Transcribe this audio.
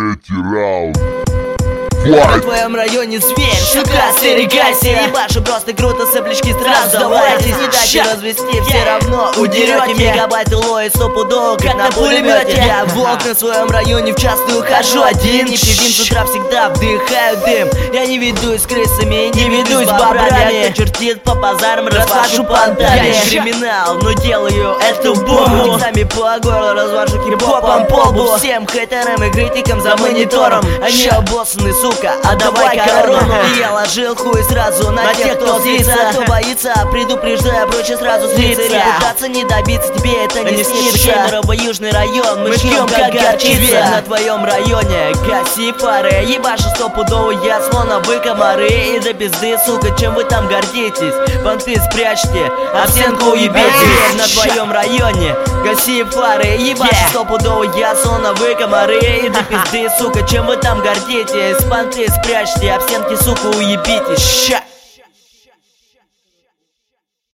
Третий раунд. В твоем районе зверь, сука, остерегайся. Ебашу просто круто, соплячки сразу давайте. Не дайте развести, все равно удерете. Мегабайты лои стопудово, как на пулемете. Я волк на своем районе, в частную хожу один. Не пивин с утра всегда вдыхаю дым. Я не ведусь с крысами, не ведусь с бобрами. Кто чертит по базарам, развожу понтами. Я криминал, но делаю эту бомбу. Сами по горлу развожу хип-хопом по лбу. Всем хейтерам и критикам за монитором. Они обоссаны, сука, отдавай корону. Я ложил хуй сразу на тех, кто злится. Кто боится, предупреждая, проще сразу слиться. Репутация не добиться, тебе это не снится. Южный район, мы жгем как горчица. На твоем районе гаси фары. Ебашу стопудово, я словно вы комары. И до пизды, сука, чем вы там гордитесь? Понты спрячьте, а в стенку уебитесь. На твоем районе гаси фары. Ебашу стопудово, я словно вы комары. И до пизды, сука, чем вы там гордитесь? Понты спрячьте, а в стенки, сука, уебитесь.